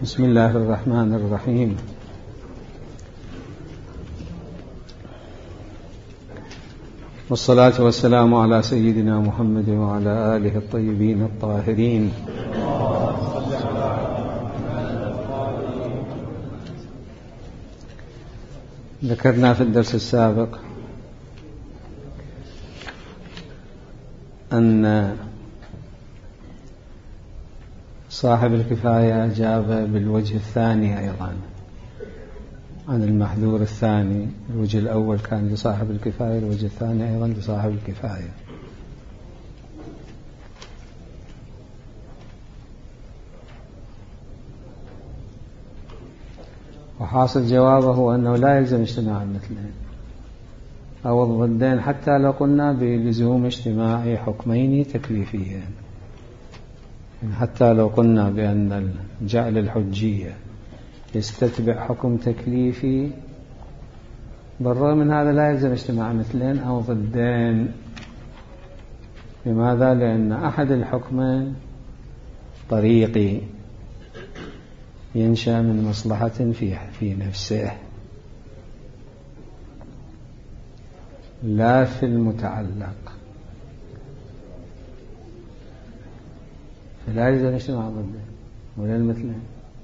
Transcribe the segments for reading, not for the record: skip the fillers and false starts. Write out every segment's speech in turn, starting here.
بسم الله الرحمن الرحيم. والصلاة والسلام على سيدنا محمد وعلى آله الطيبين الطاهرين. ذكرنا في الدرس السابق أن صاحب الكفاية أجاب بالوجه الثاني أيضا عن المحذور الثاني. الوجه الأول كان لصاحب الكفاية، الوجه الثاني أيضا لصاحب الكفاية. وحاصل جوابه أنه لا يلزم اجتماع المثلين أو الضدين حتى لو قلنا بلزوم اجتماع حكمين تكليفيين، حتى لو قلنا بأن جعل الحجية يستتبع حكم تكليفي، بالرغم من هذا لا يلزم اجتماع مثلين أو ضدين. لماذا؟ لأن أحد الحكمين طريقي ينشأ من مصلحة في نفسه لا في المتعلق، فلا يلزم اجتماع ضدين ولا المثلين،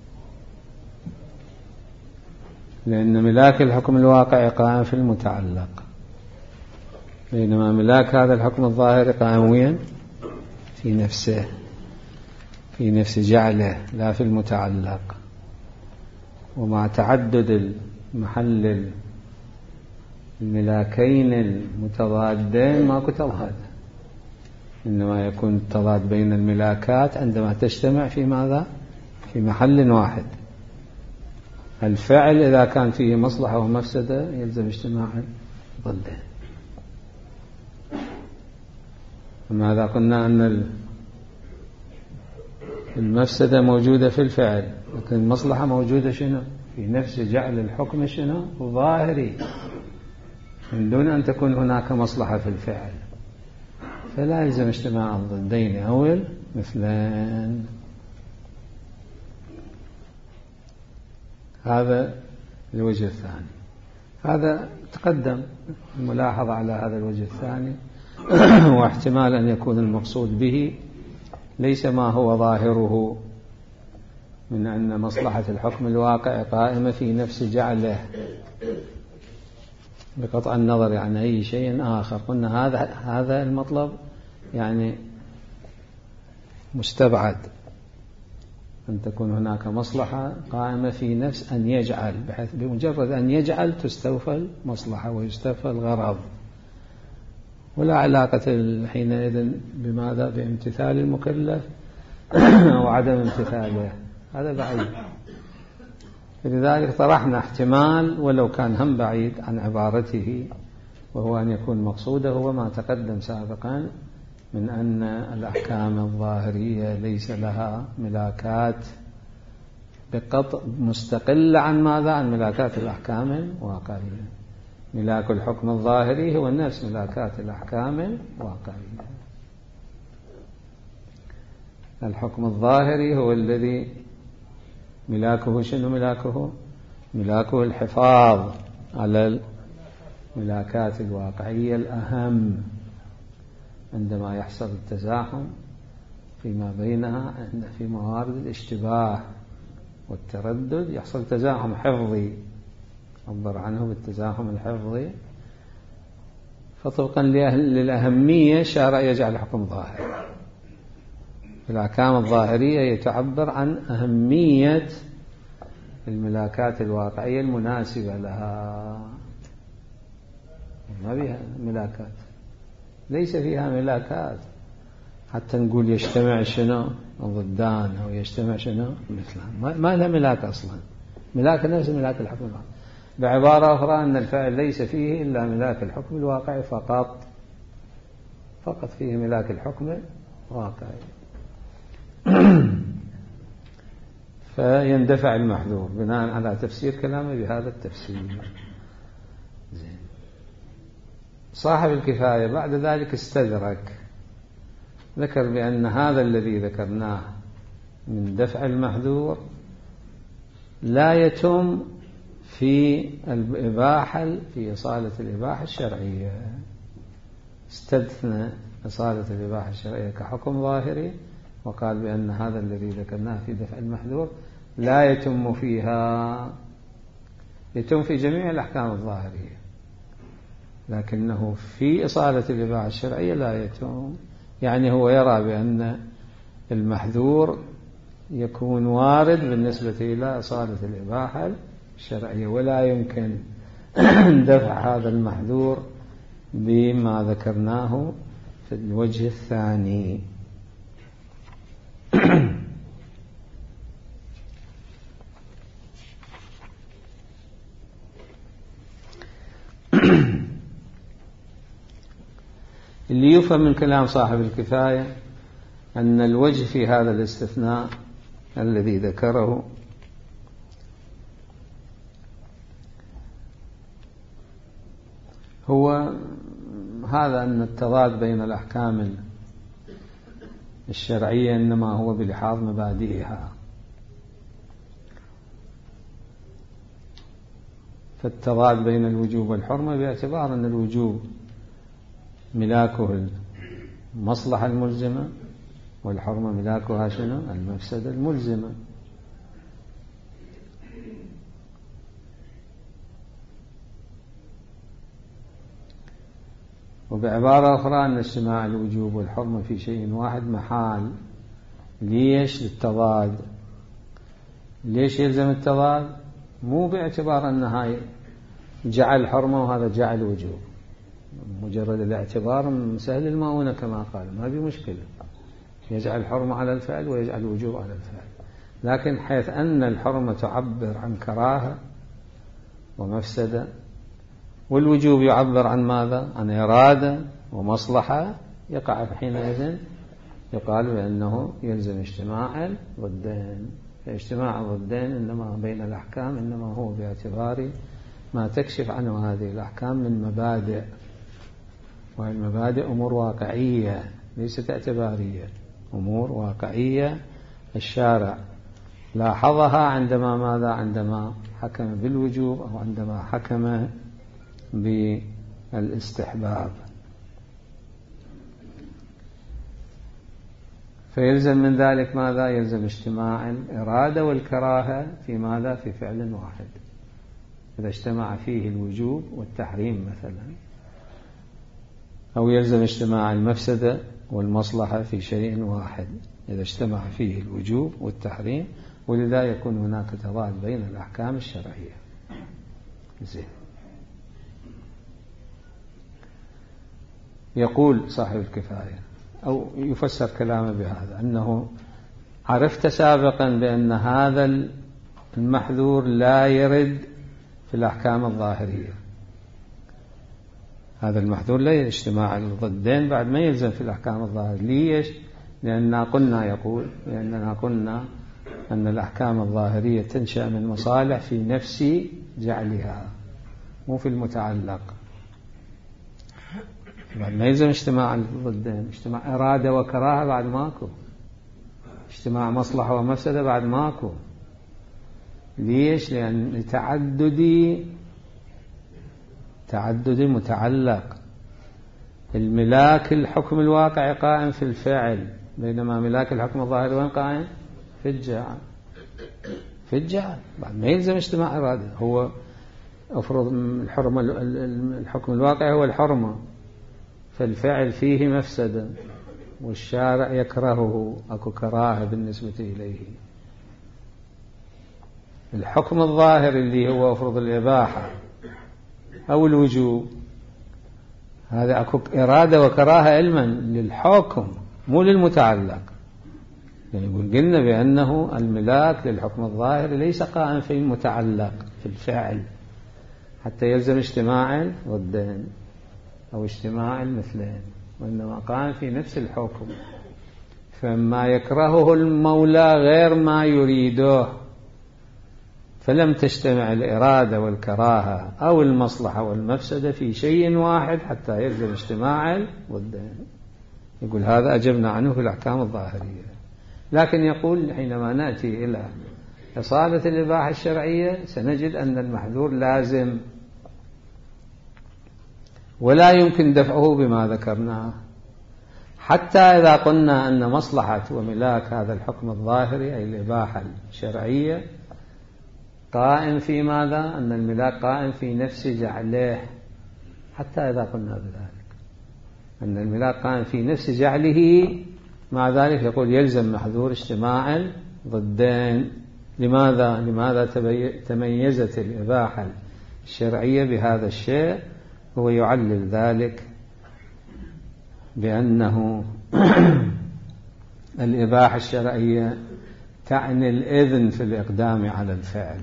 لأن ملاك الحكم الواقعي قائم في المتعلق، بينما ملاك هذا الحكم الظاهري قائم وين؟ في نفسه، في نفس جعله لا في المتعلق. ومع تعدد المحل الملاكين المتضادين ماكو تضاد، إنما يكون التضاد بين الملاكات عندما تجتمع في ماذا؟ في محل واحد. الفعل إذا كان فيه مصلحة ومفسدة يلزم اجتماع ضده. أما إذا قلنا أن المفسدة موجودة في الفعل لكن المصلحة موجودة شنو؟ في نفس جعل الحكم شنو؟ ظاهري، من دون أن تكون هناك مصلحة في الفعل، فلا يلزم اجتماع الضدين أو المثلين. هذا الوجه الثاني. هذا تقدم الملاحظة على هذا الوجه الثاني، واحتمال أن يكون المقصود به ليس ما هو ظاهره من أن مصلحة الحكم الواقع قائمة في نفس جعله بقطع النظر عن أي شيء آخر. قلنا هذا المطلب يعني مستبعد، أن تكون هناك مصلحة قائمة في نفس أن يجعل، بحيث بمجرد أن يجعل تستوفى المصلحة ويستوفى الغرض، ولا علاقة حينئذ بماذا؟ بامتثال المكلف أو عدم امتثاله، هذا بعيد. لذلك طرحنا احتمال ولو كان هم بعيد عن عبارته، وهو أن يكون مقصوده هو ما تقدم سابقا من أن الأحكام الظاهرية ليس لها ملاكات بقطع مستقلة عن ماذا؟ عن ملاكات الأحكام الواقعية. ملاك الحكم الظاهري هو نفس ملاكات الأحكام الواقعية. الحكم الظاهري هو الذي ملاكه شنو؟ ملاكه الحفاظ على الملاكات الواقعية الأهم عندما يحصل التزاحم فيما بينها. في موارد الاشتباه والتردد يحصل تزاحم حفظي، عبر عنه بالتزاحم الحفظي، فطبقا للأهمية الشارع يجعل الحكم ظاهر. الأحكام الظاهرية يتعبر عن أهمية الملاكات الواقعية المناسبة لها. ما بها ملاكات، ليس فيها ملاكات حتى نقول يجتمع شنو؟ ضدان أو يجتمع شنو؟ مثلان، ما لها ملاك أصلا. ملاك نفس ملاك الحكم الواقعي. بعبارة أخرى أن الفعل ليس فيه إلا ملاك الحكم الواقعي فقط فيه ملاك الحكم الواقعي. فيندفع المحذور بناء على تفسير كلامه بهذا التفسير. زين. صاحب الكفاية بعد ذلك استدرك، ذكر بأن هذا الذي ذكرناه من دفع المحذور لا يتم في الإباحة، في إصالة الإباحة الشرعية. استثنى إصالة الإباحة الشرعية كحكم ظاهري، وقال بأن هذا الذي ذكرناه في دفع المحذور لا يتم فيها، يتم في جميع الأحكام الظاهرية، لكنه في إصالة الإباحة الشرعية لا يتم. يعني هو يرى بأن المحذور يكون وارد بالنسبة إلى إصالة الإباحة الشرعية، ولا يمكن دفع هذا المحذور بما ذكرناه في الوجه الثاني. اللي يفهم من كلام صاحب الكفاية أن الوجه في هذا الاستثناء الذي ذكره هو هذا، أن التضاد بين الأحكام الشرعية إنما هو بلحاظ مبادئها. فالتضاد بين الوجوب والحرمة باعتبار أن الوجوب ملاكه المصلحة الملزمة، والحرمة ملاكها شنو؟ المفسدة الملزمة. وبعبارة أخرى أن اجتماع الوجوب والحرمة في شيء واحد محال ليش؟ للتضاد. ليش يلزم التضاد؟ مو باعتبار أن هاي جعل حرمة وهذا جعل وجوب، مجرد الاعتبار سهل المؤونة كما قال، ما في مشكلة، يجعل الحرمة على الفعل ويجعل الوجوب على الفعل. لكن حيث أن الحرمة تعبر عن كراهة ومفسدة، والوجوب يعبر عن ماذا؟ عن إرادة ومصلحة، يقع حينئذ يقال بأنه يلزم اجتماع الضدين. اجتماع الضدين إنما بين الأحكام إنما هو باعتبار ما تكشف عنه هذه الأحكام من مبادئ، والمبادئ أمور واقعية ليست اعتبارية، أمور واقعية الشارع لاحظها عندما ماذا؟ عندما حكم بالوجوب أو عندما حكم بالاستحباب. فيلزم من ذلك ماذا؟ يلزم اجتماع الإرادة والكراهة في ماذا؟ في فعل واحد. إذا اجتمع فيه الوجوب والتحريم مثلا، أو يلزم اجتماع المفسدة والمصلحة في شيء واحد إذا اجتمع فيه الوجوب والتحريم، ولذا يكون هناك تضاد بين الأحكام الشرعية. زين. يقول صاحب الكفاية أو يفسر كلامه بهذا، أنه عرفت سابقا بأن هذا المحذور لا يرد في الأحكام الظاهرية. هذا المحذور لا اجتماع الضدين بعد ما يلزم في الأحكام الظاهرية. ليش؟ لأننا قلنا، يقول لأننا قلنا أن الأحكام الظاهرية تنشأ من مصالح في نفس جعلها، مو في المتعلق. بعد ما يلزم اجتماع الضدين، اجتماع إرادة وكراهة بعد ماكو، اجتماع مصلحة ومفسدة بعد ماكو. ليش؟ لأن تعدد متعلق. الملاك الحكم الواقعي قائم في الفعل، بينما ملاك الحكم الظاهري وين قائم؟ في الجعل. في الجعل بعد ما يلزم اجتماع إرادة. هو أفرض الحرمة، الحكم الواقعي هو الحرمة، فالفعل فيه مفسدة والشارع يكرهه، أكو كراهة بالنسبة إليه. الحكم الظاهر اللي هو أفرض الإباحة أو الوجوب، هذا أكو إرادة وكراهة علما للحكم مو للمتعلق. يعني قلنا بأنه الملاك للحكم الظاهر ليس قائم في المتعلق في الفعل حتى يلزم اجتماع ضدين أو اجتماع المثلين، وإنما قائم في نفس الحكم. فما يكرهه المولى غير ما يريده، فلم تجتمع الإرادة والكراهة أو المصلحة والمفسدة في شيء واحد حتى يلزم اجتماع ضدين. يقول هذا أجبنا عنه في الأحكام الظاهرية. لكن يقول حينما نأتي إلى إصالة الإباحة الشرعية سنجد أن المحذور لازم ولا يمكن دفعه بما ذكرناه، حتى إذا قلنا أن مصلحة وملاك هذا الحكم الظاهري أي الإباحة الشرعية قائم في ماذا؟ أن الملاك قائم في نفس جعله، حتى إذا قلنا بذلك أن الملاك قائم في نفس جعله، مع ذلك يقول يلزم محذور اجتماع ضدين. لماذا تميزت الإباحة الشرعية بهذا الشيء؟ هو يعلل ذلك بأنه الإباحة الشرعية تعني الإذن في الإقدام على الفعل،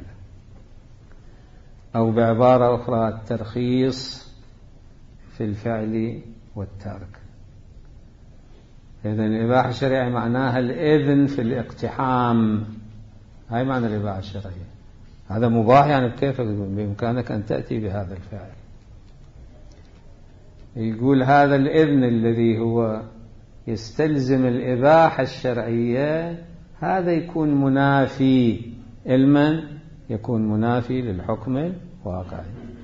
أو بعبارة أخرى الترخيص في الفعل والترك. إذن الإباحة الشرعية معناها الإذن في الاقتحام، هاي معنى الإباحة الشرعية. هذا مباح يعني بكيفك بإمكانك أن تأتي بهذا الفعل. يقول هذا الإذن الذي هو يستلزم الإباحة الشرعية هذا يكون منافي علما، يكون منافي للحكم الواقعي.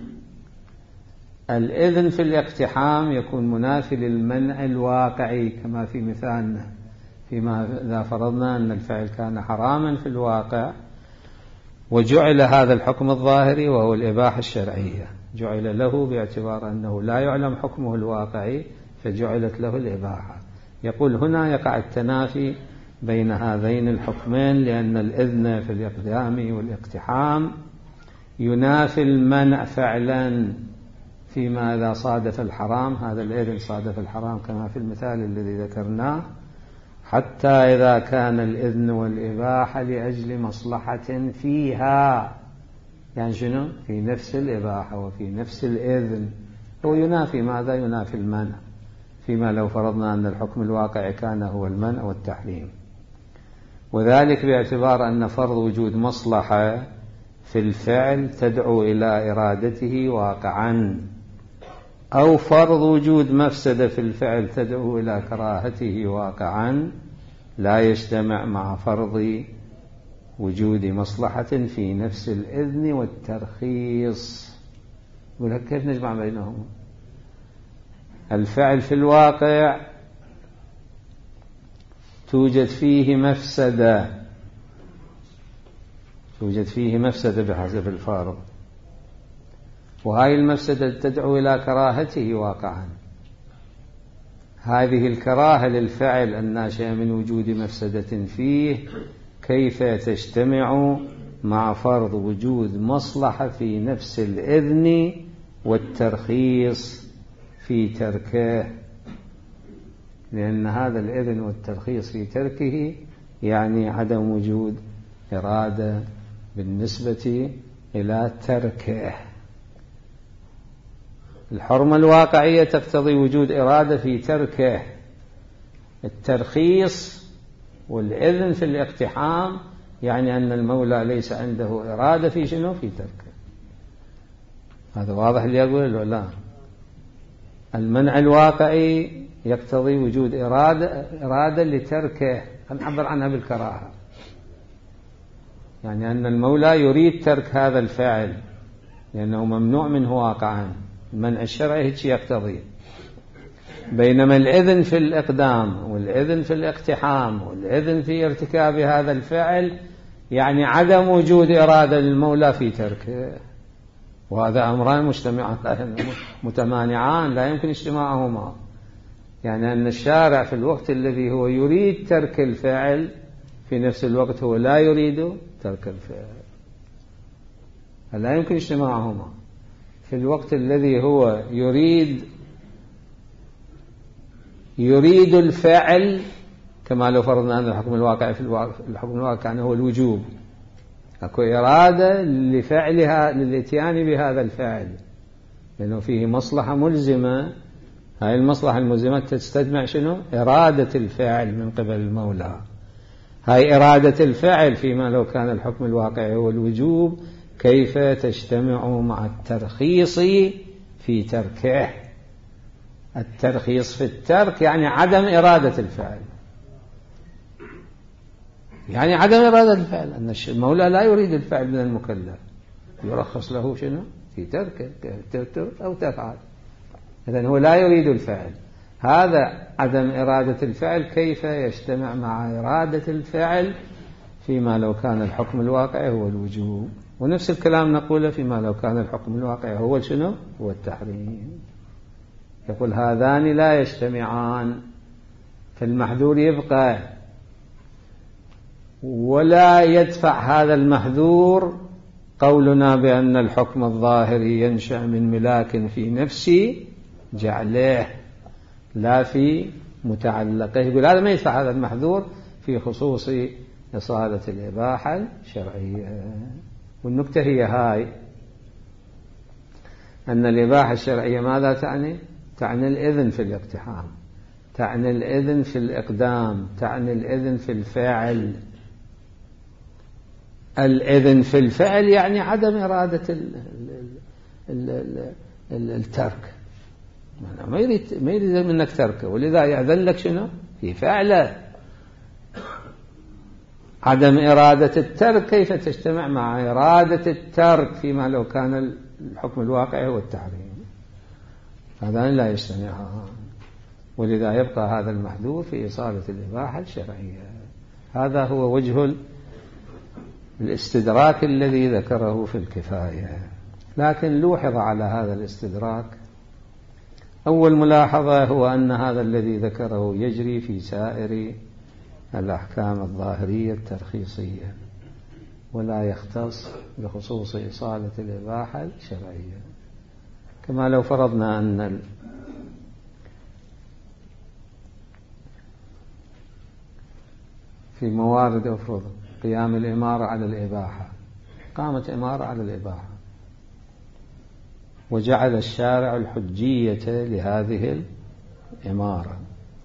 الإذن في الاقتحام يكون منافي للمنع الواقعي، كما في مثالنا فيما إذا فرضنا أن الفعل كان حراما في الواقع وجعل هذا الحكم الظاهري وهو الإباحة الشرعية، جعل له باعتبار أنه لا يعلم حكمه الواقعي فجعلت له الإباحة. يقول هنا يقع التنافي بين هذين الحكمين، لأن الإذن في الإقدام والاقتحام ينافي المنع فعلا فيما إذا صادف الحرام. هذا الإذن صادف الحرام كما في المثال الذي ذكرناه، حتى إذا كان الإذن والإباحة لأجل مصلحة فيها، يعني شنو؟ في نفس الإباحة وفي نفس الإذن، هو ينافي ماذا؟ ينافي المنع، فيما لو فرضنا أن الحكم الواقعي كان هو المنع والتحريم. وذلك باعتبار أن فرض وجود مصلحة في الفعل تدعو إلى إرادته واقعا، أو فرض وجود مفسدة في الفعل تدعو إلى كراهته واقعا، لا يجتمع مع فرض وجود مصلحة في نفس الإذن والترخيص. يقول لك كيف نجمع بينهم؟ الفعل في الواقع توجد فيه مفسدة بحسب الفارض، وهذه المفسدة تدعو إلى كراهته واقعا. هذه الكراهة للفعل الناشئة من وجود مفسدة فيه كيف تجتمع مع فرض وجود مصلحة في نفس الإذن والترخيص في تركه؟ لأن هذا الإذن والترخيص في تركه يعني عدم وجود إرادة بالنسبة إلى تركه. الحرمة الواقعية تقتضي وجود إرادة في تركه، الترخيص والإذن في الاقتحام يعني أن المولى ليس عنده إرادة في شنو؟ في تركه. هذا واضح اللي أقول له؟ لا، المنع الواقعي يقتضي وجود إرادة لتركه، نعبر عنها بالكراهة، يعني أن المولى يريد ترك هذا الفعل لأنه ممنوع منه واقعا. المنع الشرعي هيك يقتضي. بينما الإذن في الإقدام والإذن في الاقتحام والإذن في ارتكاب هذا الفعل يعني عدم وجود إرادة للمولى في تركه، وهذا أمران متمانعان لا يمكن اجتماعهما. يعني أن الشارع في الوقت الذي هو يريد ترك الفعل في نفس الوقت هو لا يريد ترك الفعل، لا يمكن اجتماعهما. في الوقت الذي هو يريد الفعل، كما لو فرضنا أن الحكم الواقعي الحكم الواقعي كان هو الوجوب، أكو إرادة لفعلها للإتيان بهذا الفعل لأنه فيه مصلحة ملزمة. هاي المصلحة الملزمة تستجمع شنو؟ إرادة الفعل من قبل المولى. هاي إرادة الفعل فيما لو كان الحكم الواقعي هو الوجوب كيف تجتمع مع الترخيص في تركه؟ الترخيص في الترك يعني عدم إرادة الفعل. يعني عدم إرادة الفعل، أن المولى لا يريد الفعل من المكلف، يرخص له شنو في تركه، تترك أو تفعل. إذن هو لا يريد الفعل. هذا عدم إرادة الفعل كيف يجتمع مع إرادة الفعل فيما لو كان الحكم الواقعي هو الوجوب؟ ونفس الكلام نقوله فيما لو كان الحكم الواقعي هو شنو؟ هو التحريم. يقول هذان لا يجتمعان، فالمحذور يبقى، ولا يدفع هذا المحذور قولنا بأن الحكم الظاهري ينشأ من ملاك في نفس جعله لا في متعلقه. يقول هذا ما يدفع هذا المحذور في خصوص إصالة الإباحة الشرعية. والنكتة هي هاي، أن الإباحة الشرعية ماذا تعني؟ تعني الإذن في الاقتحام، تعني الإذن في الإقدام، تعني الإذن في الفعل. الإذن في الفعل يعني عدم إرادة الترك، ما يريد منك تركه، ولذا يأذن لك شنو في فعله. عدم إرادة الترك كيف تجتمع مع إرادة الترك فيما لو كان الحكم الواقعي هو التحريم؟ هذان لا يجتمعان، ولذا يبقى هذا المحذور في إصالة الإباحة الشرعية. هذا هو وجه الاستدراك الذي ذكره في الكفاية. لكن لوحظ على هذا الاستدراك. أول ملاحظة هو أن هذا الذي ذكره يجري في سائر الأحكام الظاهرية الترخيصية، ولا يختص بخصوص إصالة الإباحة الشرعية. كما لو فرضنا أن في موارد أفرض قيام الإمارة على الإباحة، قامت إمارة على الإباحة وجعل الشارع الحجية لهذه الإمارة.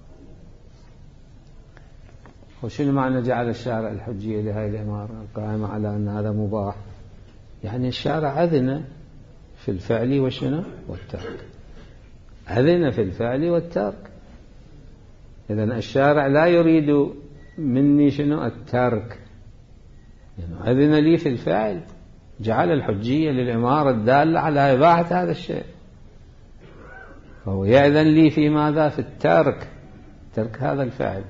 وشنو معنى جعل الشارع الحجية لهذه الإمارة القائمة على أن هذا مباح؟ يعني الشارع أذن في الفعل وشنو والترك، أذن في الفعل والترك. إذن الشارع لا يريد مني شنو الترك، يعني أذن لي في الفعل، جعل الحجية للإمارة الدالة على إباحة هذا الشيء، فهو يأذن لي في ماذا؟ في الترك، ترك هذا الفعل.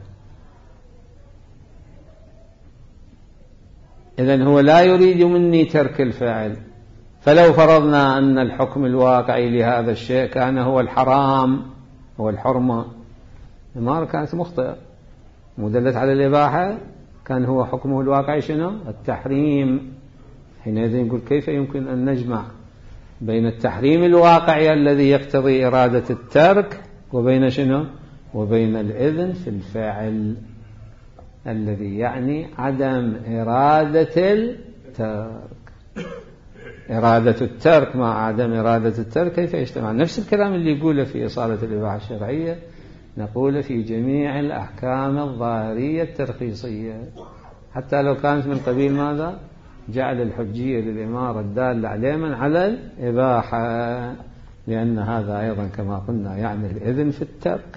إذن هو لا يريد مني ترك الفعل. فلو فرضنا أن الحكم الواقعي لهذا الشيء كان هو الحرام، هو الحرمة، الإمارة كانت مخطئة، مدلت على الإباحة، كان هو حكمه الواقعي شنو؟ التحريم. حينئذ نقول كيف يمكن أن نجمع بين التحريم الواقعي الذي يقتضي إرادة الترك وبين شنو؟ وبين الإذن في الفعل الذي يعني عدم إرادة الترك. إرادة الترك مع عدم إرادة الترك كيف يجتمع؟ نفس الكلام اللي يقوله في إصالة الإباحة الشرعية نقول في جميع الأحكام الظاهرية الترخيصية، حتى لو كانت من قبيل ماذا؟ جعل الحجية للإمارة الدالة على على الإباحة، لأن هذا أيضا كما قلنا يعني الإذن في الترك،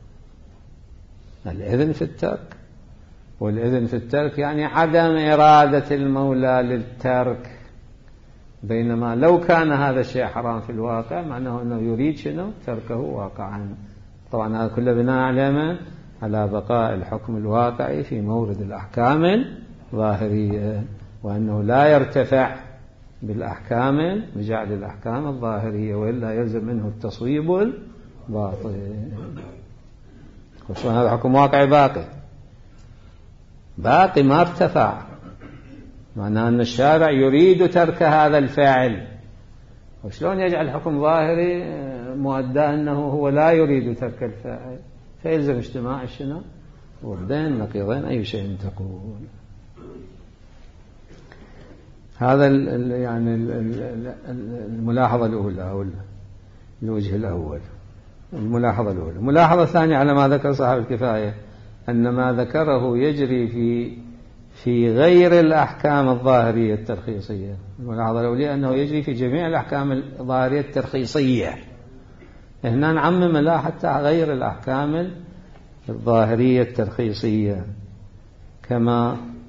الإذن في الترك، والإذن في الترك يعني عدم إرادة المولى للترك. بينما لو كان هذا الشيء حرام في الواقع معناه أنه يريد شنو؟ تركه واقعا. طبعا هذا كله بناء على بقاء الحكم الواقعي في مورد الأحكام الظاهرية، وأنه لا يرتفع بالأحكام بجعل الأحكام الظاهرية، وإلا يلزم منه التصويب الباطل. خصوصا هذا حكم واقعي باقي ما ارتفع، معناه أن الشارع يريد ترك هذا الفاعل. وشلون يجعل حكم ظاهري مؤدى أنه هو لا يريد ترك الفاعل؟ فيلزم اجتماع الشنو؟ وردين نقيضين أي شيء تقول. هذا يعني الملاحظة الأولى أو الوجه الأول. الملاحظة الأولى. الملاحظة الثانية على ما ذكر صاحب الكفاية أن ما ذكره يجري في غير الأحكام الظاهرية الترخيصية. الملاحظة الأولى أنه يجري في جميع الأحكام الظاهرية الترخيصية. هنا نعمم لا حتى غير الأحكام الظاهرية الترخيصية، كما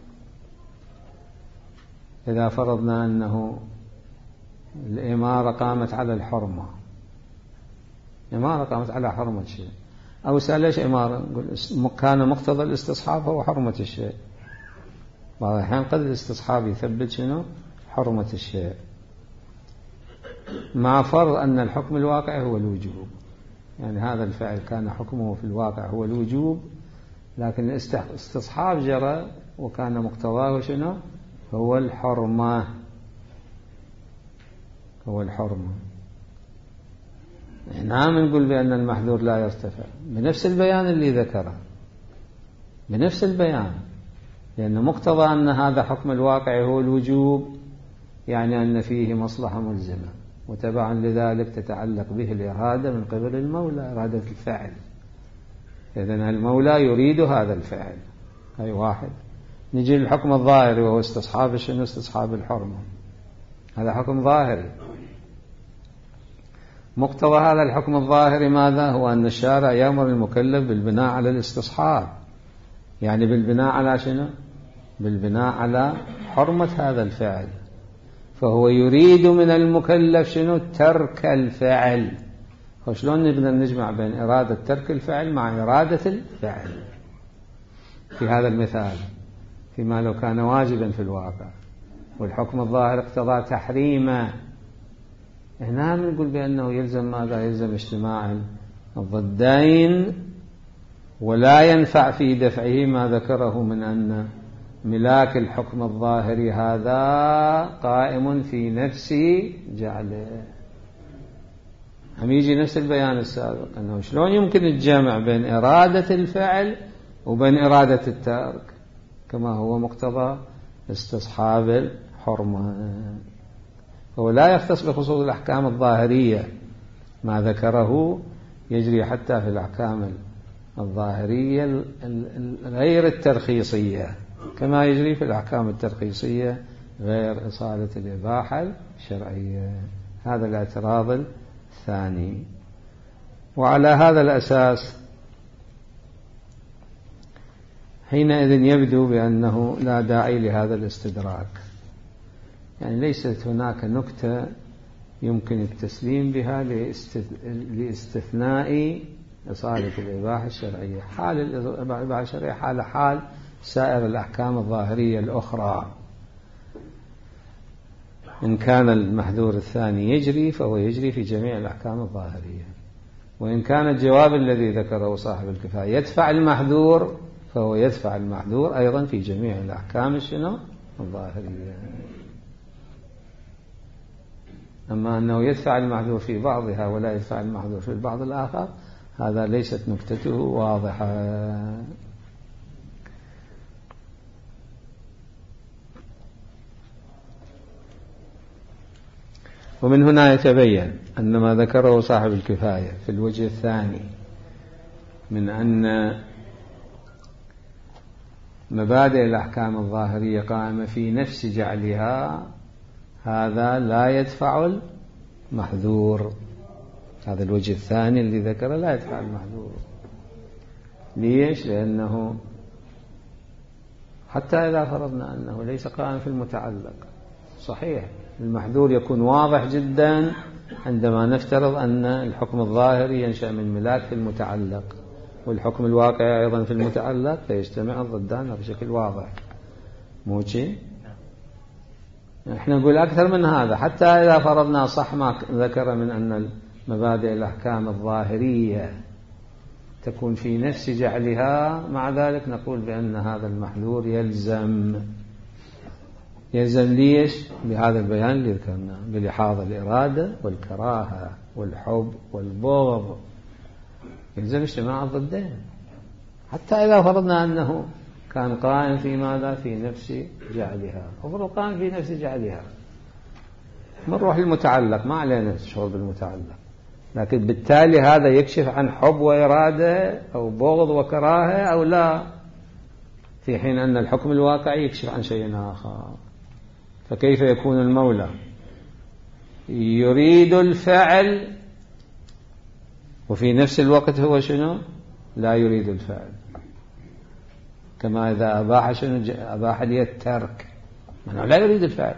إذا فرضنا أنه الإمارة قامت على الحرمة، إمارة قامت على حرمة شيء، أو سأل ليش إمارة؟ نقول كان مقتضى الاستصحاب هو حرمة الشيء. بعض الأحيان قد الاستصحاب يثبت شنو؟ حرمة الشيء، مع فرض أن الحكم الواقع هو الوجوب. يعني هذا الفعل كان حكمه في الواقع هو الوجوب، لكن الاستصحاب جرى وكان مقتضاه شنو؟ هو الحرمة، هو الحرمة. نعم نقول بأن المحذور لا يرتفع بنفس البيان اللي ذكره، بنفس البيان، لأن مقتضى أن هذا حكم الواقع هو الوجوب، يعني أن فيه مصلحة ملزمة، وتبعا لذلك تتعلق به الإرادة من قبل المولى، إرادة الفعل. إذن المولى يريد هذا الفعل، أي واحد. نجي للحكم الظاهري وهو استصحاب شنو؟ استصحاب الحرمة. هذا حكم ظاهري. مقتضى هذا الحكم الظاهري ماذا؟ هو أن الشارع يأمر المكلف بالبناء على الاستصحاب، يعني بالبناء على شنو؟ بالبناء على حرمة هذا الفعل. فهو يريد من المكلف شنو؟ ترك الفعل. وشلون نقدر نجمع بين إرادة ترك الفعل مع إرادة الفعل في هذا المثال، فيما لو كان واجبا في الواقع والحكم الظاهر اقتضى تحريمه؟ هنا نقول بأنه يلزم ماذا؟ يلزم اجتماع الضدين، ولا ينفع في دفعه ما ذكره من أن ملاك الحكم الظاهري هذا قائم في نفس جعله. هم يجي نفس البيان السابق، أنه شلون يمكن الجمع بين إرادة الفعل وبين إرادة الترك كما هو مقتضى استصحاب الحرمة. هو لا يختص بخصوص الأحكام الظاهرية، ما ذكره يجري حتى في الأحكام الظاهرية غير الترخيصية، كما يجري في الأحكام الترخيصية غير إصالة الإباحة الشرعية. هذا الاعتراض الثاني. وعلى هذا الأساس حينئذ يبدو بأنه لا داعي لهذا الاستدراك، يعني ليست هناك نكتة يمكن التسليم بها لاستثناء إصالة الإباحة الشرعية. حال الإباحة الشرعية حال سائر الأحكام الظاهرية الأخرى. إن كان المحذور الثاني يجري فهو يجري في جميع الأحكام الظاهرية، وإن كان الجواب الذي ذكره صاحب الكفاية يدفع المحذور فهو يدفع المحذور أيضا في جميع الأحكام الظاهرية. أما أنه يدفع المحذور في بعضها ولا يدفع المحذور في البعض الآخر، هذا ليست نكتته واضحة. ومن هنا يتبين أن ما ذكره صاحب الكفاية في الوجه الثاني من أن مبادئ الأحكام الظاهرية قائمة في نفس جعلها، هذا لا يدفع المحذور. هذا الوجه الثاني اللي ذكره لا يدفع المحذور. ليش؟ لأنه حتى إذا فرضنا أنه ليس قائم في المتعلق، صحيح المحذور يكون واضح جدا عندما نفترض أن الحكم الظاهري ينشأ من ملاك في المتعلق والحكم الواقع أيضا في المتعلق، فيجتمع الضدان بشكل واضح. مو شيء؟ احنا نقول أكثر من هذا، حتى إذا فرضنا صح ما ذكر من أن مبادئ الأحكام الظاهرية تكون في نفس جعلها، مع ذلك نقول بأن هذا المحذور يلزم ليش؟ بهذا البيان اللي ذكرناه، بلحاظ الإرادة والكراهة والحب والبغض، يلزم اجتماع الضدين. حتى إذا فرضنا أنه كان قائم في ماذا؟ في نفس جعلها. أفرض قائم في نفس جعلها، نروح المتعلق، ما علينا الشغل بالمتعلق، لكن بالتالي هذا يكشف عن حب وإرادة أو بغض وكراهة أو لا، في حين أن الحكم الواقعي يكشف عن شيء آخر. فكيف يكون المولى يريد الفعل وفي نفس الوقت هو شنو؟ لا يريد الفعل. كما إذا أباح لي الترك أنه لا يريد الفعل.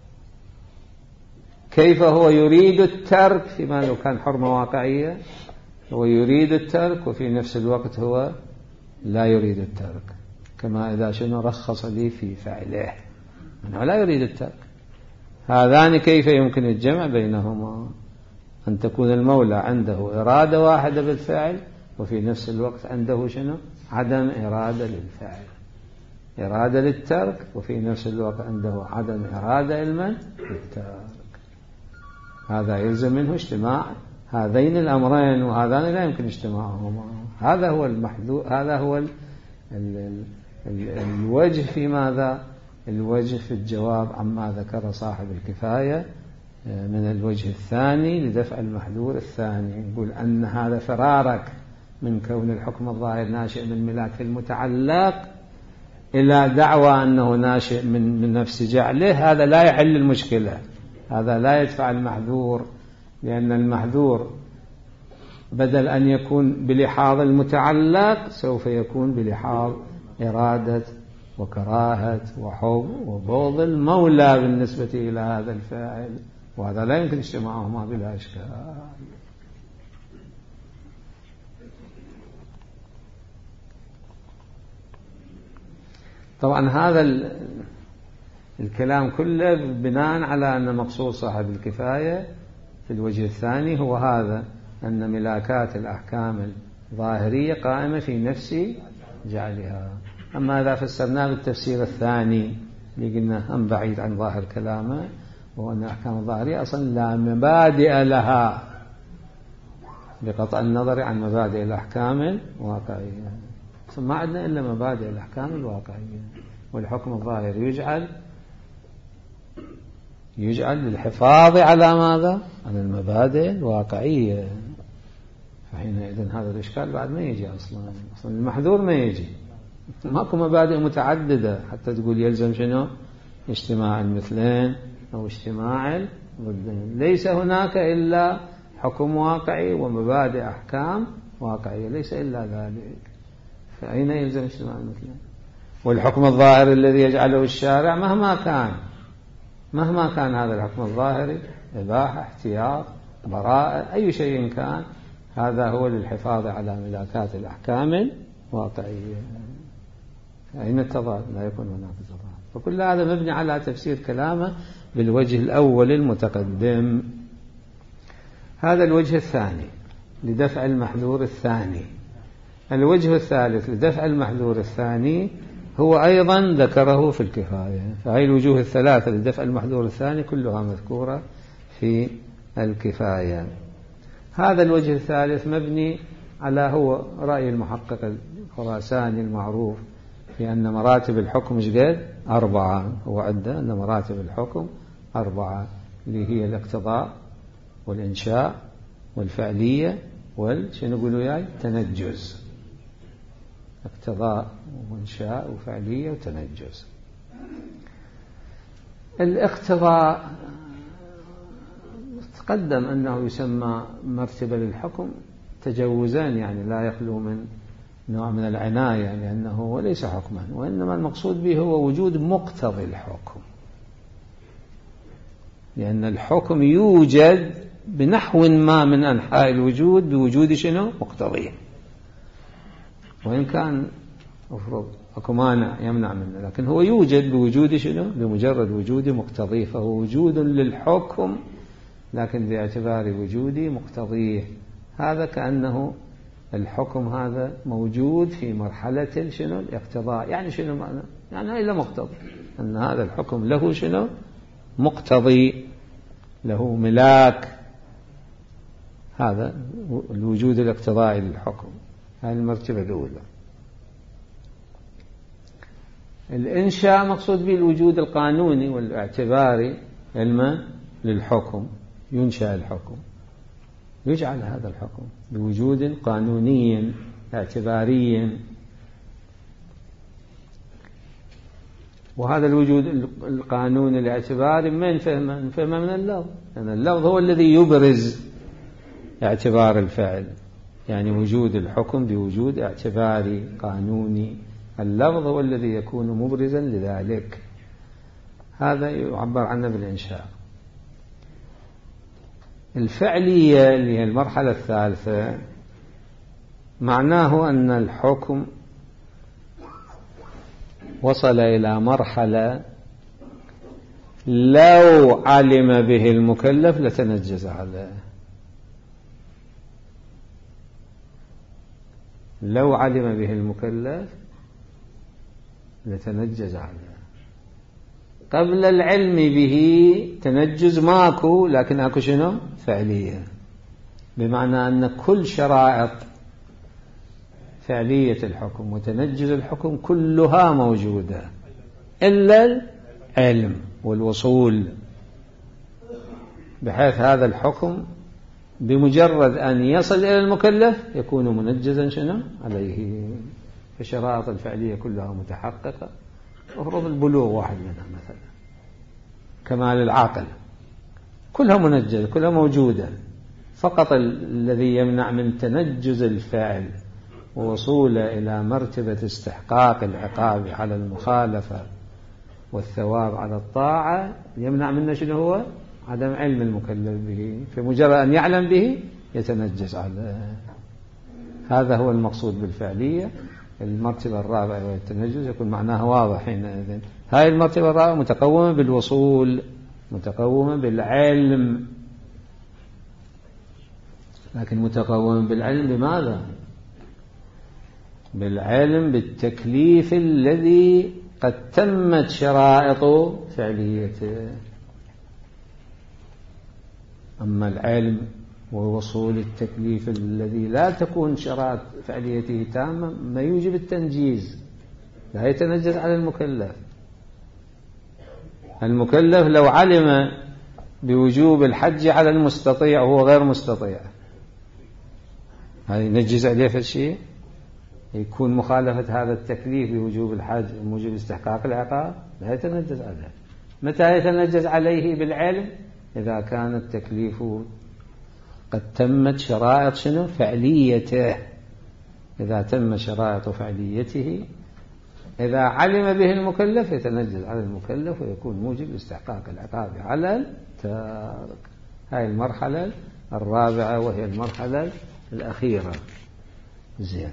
كيف هو يريد الترك فيما لو كان حرمة واقعية؟ هو يريد الترك وفي نفس الوقت هو لا يريد الترك، كما إذا شنو رخص لي في فعله، أنه لا يريد الترك. هذان كيف يمكن الجمع بينهما؟ أن تكون المولى عنده إرادة واحدة بالفعل وفي نفس الوقت عنده شنو؟ عدم إرادة للفعل، إرادة للترك وفي نفس الوقت عنده عدم إرادة للترك. هذا يلزم منه اجتماع هذين الأمرين، وهذان لا يمكن اجتماعهما. هذا هو المحذور، هذا هو الوجه في ماذا؟ الوجه في الجواب عما ذكر صاحب الكفاية من الوجه الثاني لدفع المحذور الثاني. يقول أن هذا فرارك من كون الحكم الظاهر ناشئ من ملاك المتعلق إلى دعوى أنه ناشئ من نفس جعله، هذا لا يحل المشكلة، هذا لا يدفع المحذور، لأن المحذور بدل أن يكون بلحاظ المتعلق سوف يكون بلحاظ إرادة وكراهة وحب وبغض المولى بالنسبة إلى هذا الفاعل، وهذا لا يمكن اجتماعهما بلا إشكال. طبعا هذا الكلام كله بناء على أن مقصود صاحب الكفاية في الوجه الثاني هو هذا، أن ملاكات الأحكام الظاهرية قائمة في نفس جعلها. أما إذا فسرناه بالتفسير الثاني اللي قلنا هم بعيد عن ظاهر كلامه، وهو أن الأحكام الظاهرية أصلا لا مبادئ لها بقطع النظر عن مبادئ الأحكام الواقعية، ثم عندنا إلا مبادئ الأحكام الواقعية. والحكم الظاهر يجعل للحفاظ على ماذا؟ على المبادئ الواقعية. فحينئذ هذا الإشكال بعد ما يجي أصلا المحذور ما يجي، ماكو مبادئ متعددة حتى تقول يلزم شنو؟ اجتماع المثلين أو اجتماع الضدين. ليس هناك إلا حكم واقعي ومبادئ أحكام واقعية، ليس إلا ذلك. فأين يلزم اجتماع المثلين؟ والحكم الظاهر الذي يجعله الشارع مهما كان هذا الحكم الظاهري، إباحة، احتياط، براءة، أي شيء كان، هذا هو للحفاظ على ملاكات الأحكام الواقعية. أين التضاد؟ لا يكون هناك تضاد. فكل هذا مبني على تفسير كلامه بالوجه الأول المتقدم. هذا الوجه الثاني لدفع المحذور الثاني. الوجه الثالث لدفع المحذور الثاني هو أيضا ذكره في الكفاية. فهي الوجوه الثلاثة لدفع المحذور الثاني كلها مذكورة في الكفاية. هذا الوجه الثالث مبني على هو رأي المحقق الخراساني المعروف في أن مراتب الحكم مش قد 4. هو عدة أن مراتب الحكم 4 اللي هي الاقتضاء والإنشاء والفعلية شنو نقولوا ياي تنجز. اقتضاء وإنشاء وفعلية وتنجز. الاقتضاء تقدم أنه يسمى مرتبة للحكم تجوزان، يعني لا يخلو من نوع من العناية، لأنه ليس حكما، وإنما المقصود به هو وجود مقتضي الحكم، لأن الحكم يوجد بنحو ما من أنحاء الوجود بوجود شنو؟ مقتضيه، وإن كان أفرض أكو مانع يمنع منه، لكن هو يوجد بوجود شنو؟ بمجرد وجود مقتضيه، فهو وجود للحكم لكن باعتبار وجود مقتضيه. هذا كأنه الحكم هذا موجود في مرحلة شنو؟ الاقتضاء. يعني شنو معنى؟ يعني إلا مقتضي، أن هذا الحكم له شنو؟ مقتضي، له ملاك. هذا الوجود الاقتضائي للحكم، هذه المرتبة الأولى. الإنشاء مقصود به الوجود القانوني والاعتباري علما للحكم، ينشأ الحكم، يجعل هذا الحكم بوجود قانوني اعتباري. وهذا الوجود القانوني الاعتباري من فهمه من اللفظ، لأن اللفظ هو الذي يبرز اعتبار الفعل، يعني وجود الحكم بوجود اعتباري قانوني، اللفظ هو الذي يكون مبرزا لذلك. هذا يعبر عنه بالإنشاء. الفعلية اللي هي المرحلة الثالثة معناه أن الحكم وصل إلى مرحلة لو علم به المكلف لتنجز عليه. لو علم به المكلف لتنجز عليه. قبل العلم به تنجز ماكو، لكن اكو شنو؟ فعلية، بمعنى أن كل شرائط فعلية الحكم وتنجز الحكم كلها موجودة إلا العلم والوصول، بحيث هذا الحكم بمجرد أن يصل إلى المكلف يكون منجزا شنو عليه. فشرائط الفعلية كلها متحققة. مفروض البلوغ واحد منها مثلا، كمال العاقل، كلها منجزة كلها موجودة. فقط الذي يمنع من تنجز الفعل ووصوله إلى مرتبة استحقاق العقاب على المخالفة والثواب على الطاعة يمنع منه شنو هو؟ عدم علم المكلف به. فمجرد أن يعلم به يتنجز عليه. هذا هو المقصود بالفعلية. المرتبة الرابعة وهي التنجز يكون معناها واضح حينئذ. هاي المرتبة الرابعة متقومة بالوصول، متقومة بالعلم، لكن متقومة بالعلم بماذا؟ بالعلم بالتكليف الذي قد تمت شرائط فعليته. أما العلم ووصول التكليف الذي لا تكون شرائط فعليته تامة ما يوجب التنجيز، لا يتنجز على المكلف. المكلف لو علم بوجوب الحج على المستطيع وهو غير مستطيع، هذا ينجز عليه في الشيء؟ يكون مخالفة هذا التكليف بوجوب الحج موجب استحقاق العقاب؟ لا يتنجز عليه. متى يتنجز عليه؟ بالعلم، إذا كان التكليف قد تمت شرائط شنو؟ فعليته. إذا تم شرائط فعليته إذا علم به المكلف يتنجز على المكلف ويكون موجب استحقاق العقاب على التارك. هاي المرحلة الرابعة وهي المرحلة الأخيرة. زين.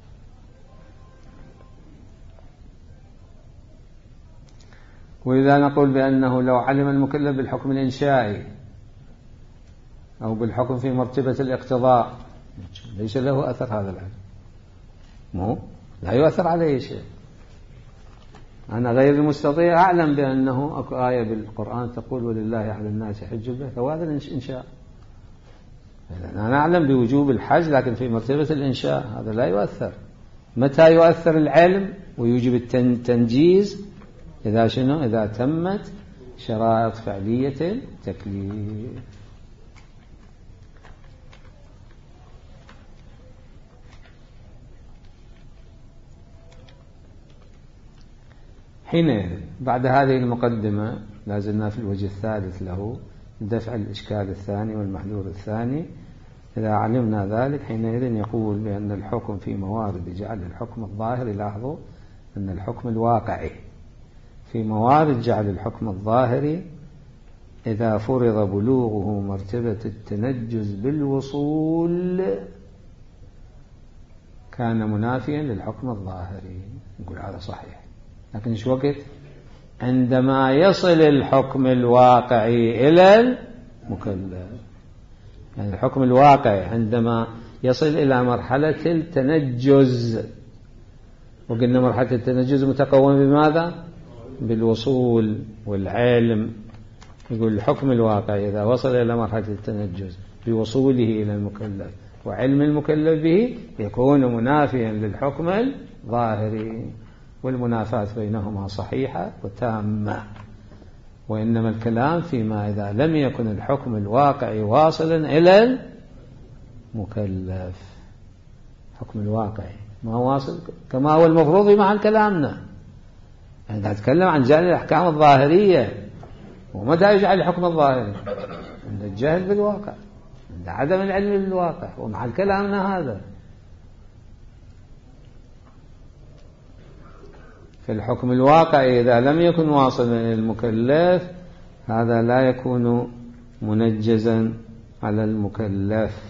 وإذا نقول بأنه لو علم المكلف بالحكم الإنشائي أو بالحكم في مرتبة الاقتضاء ليس له أثر هذا العلم، لا يؤثر عليه شيء. أنا غير المستطيع أعلم بأنه أكو آية بالقرآن تقول ولله على الناس حج البيت، وهذا الإنشاء. أنا أعلم بوجوب الحج لكن في مرتبة الإنشاء هذا لا يؤثر. متى يؤثر العلم ويوجب التنجيز؟ إذا شنو؟ إذا تمت شرائط فعلية التكليف. حينئذ بعد هذه المقدمة لازلنا في الوجه الثالث له دفع الإشكال الثاني والمحذور الثاني. إذا علمنا ذلك حينئذ يقول بأن الحكم في موارد جعل الحكم الظاهري، لاحظوا أن الحكم الواقعي في موارد جعل الحكم الظاهري إذا فرض بلوغه مرتبة التنجز بالوصول كان منافيا للحكم الظاهري. نقول هذا صحيح، لكن إيش وقت؟ عندما يصل الحكم الواقعي إلى المكلف. يعني الحكم الواقعي عندما يصل إلى مرحلة التنجز، وقلنا مرحلة التنجز متقومة بماذا؟ بالوصول والعلم. يقول الحكم الواقعي إذا وصل إلى مرحلة التنجز بوصوله إلى المكلف وعلم المكلف به يكون منافيا للحكم الظاهري، والمنافاة بينهما صحيحة وتامة. وإنما الكلام فيما إذا لم يكن الحكم الواقعي واصلا إلى المكلف. الحكم الواقعي ما واصل كما هو المفروض مع كلامنا. يعني نتكلم عن جعل الأحكام الظاهرية، ومتى يجعل الحكم الظاهري؟ عند الجهل بالواقع، عند عدم العلم بالواقع، ومع كلامنا هذا. في الحكم الواقعي إذا لم يكن واصلا للمكلف هذا لا يكون منجزا على المكلف،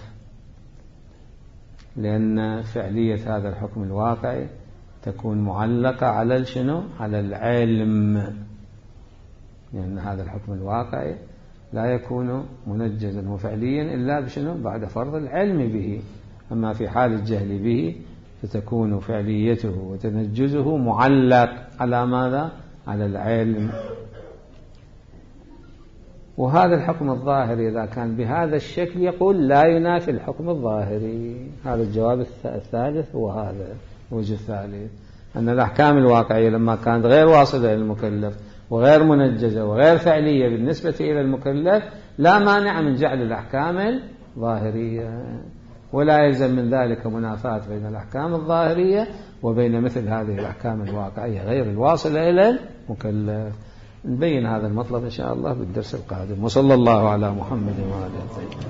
لأن فعلية هذا الحكم الواقعي تكون معلقة على شنو؟ على العلم، لأن هذا الحكم الواقعي لا يكون منجزا وفعليا إلا بشنو؟ بعد فرض العلم به. أما في حال الجهل به فتكون فعليته وتنجزه معلق على ماذا؟ على العلم. وهذا الحكم الظاهري إذا كان بهذا الشكل يقول لا ينافي الحكم الظاهري. هذا الجواب الثالث، وهذا الوجه الثالث، أن الأحكام الواقعية لما كانت غير واصلة للمكلف وغير منجزة وغير فعلية بالنسبة إلى المكلف لا مانع من جعل الأحكام الظاهرية، ولا يلزم من ذلك منافاة بين الأحكام الظاهرية وبين مثل هذه الأحكام الواقعية غير الواصلة إلى المكلف. نبين هذا المطلب إن شاء الله بالدرس القادم. وصلى الله على محمد وآله وسلم.